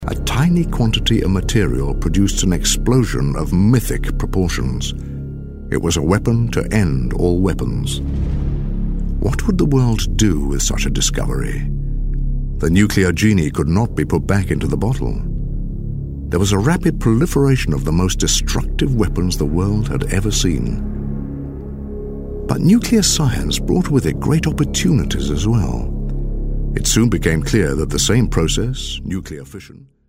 A tiny quantity of material produced an explosion of mythic proportions. It was a weapon to end all weapons. What would the world do with such a discovery? The nuclear genie could not be put back into the bottle. There was a rapid proliferation of the most destructive weapons the world had ever seen. But nuclear science brought with it great opportunities as well. It soon became clear that the same process, nuclear fission,